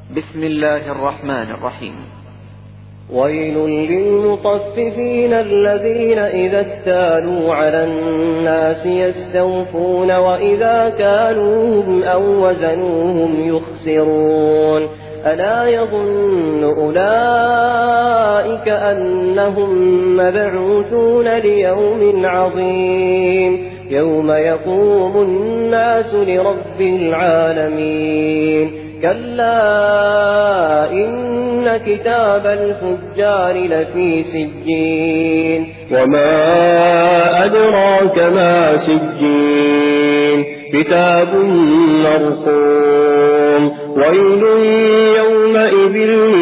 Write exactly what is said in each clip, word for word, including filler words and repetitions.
بسم الله الرحمن الرحيم. ويل للمطففين الذين إذا اكتالوا على الناس يستوفون وإذا كالوهم أو وزنوهم يخسرون ألا يظن أولئك أنهم مبعوثون ليوم عظيم يوم يقوم الناس لرب العالمين كلا إن كتاب الفجار لفي سجين وما أدراك ما سجين كتاب مرقوم ويل يومئذ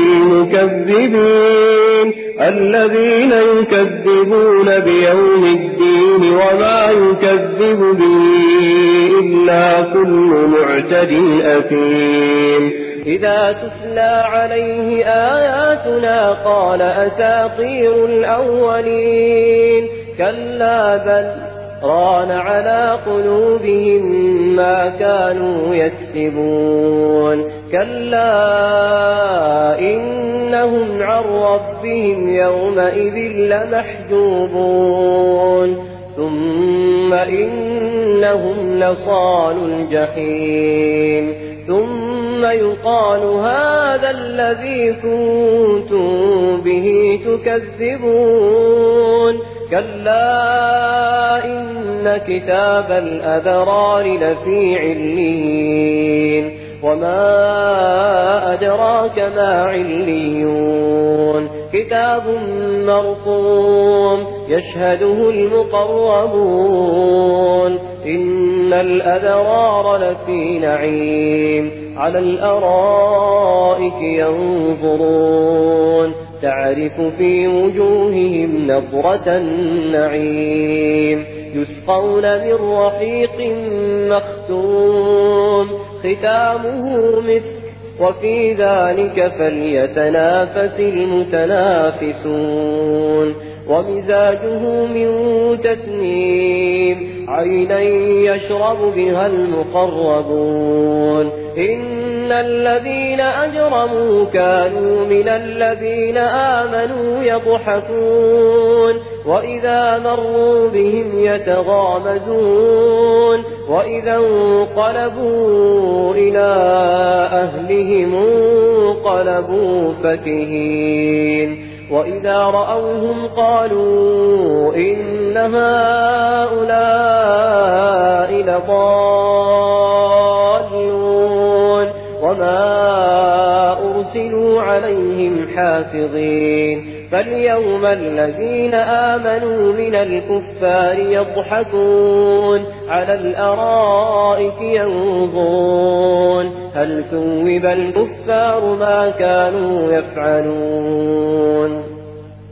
للمكذبين الذين يكذبون بيوم الدين وما يكذب به إلا كل معتد أثيم إذا تتلى عليه آياتنا قال أساطير الأولين كلا بل ران على قلوبهم ما كانوا يكسبون كلا إنهم عن ربهم يومئذ لمحجوبون ثم إنهم لصال الجحيم ثم يقال هذا الذي كنتم به تكذبون كلا إن كتاب الأبرار لفي عليين وما أدراك ما عليون كتاب مرقوم يشهده المقربون إن الأبرار لفي نعيم على الأرائك ينظرون تعرف في وجوههم نضرة النعيم يسقون من رحيق مختوم ختامه مسك وفي ذلك فليتنافس المتنافسون ومزاجه من تسنيم عينا يشرب بها المقربون إن الذين أجرموا كانوا من الذين آمنوا يضحكون وإذا مروا بهم يتغامزون وإذا انقلبوا إلى أهلهم انقلبوا فكهين وإذا رأوهم قالوا إن هؤلاء لضالون وما أرسلوا عليهم حافظين فاليوم الذين آمنوا من الكفار يضحكون على الأرائك ينظرون هل ثوب الكفار ما كانوا يفعلون